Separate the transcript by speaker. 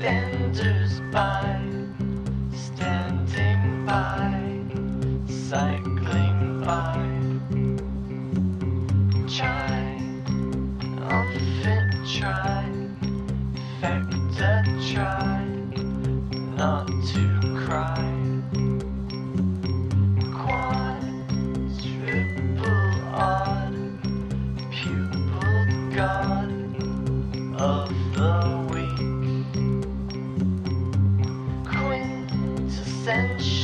Speaker 1: standers by, standing by, cycling by. Try, unfit, try, factor, try, not to cry. Quad, triple, odd, pupiled god of the week. Quintessential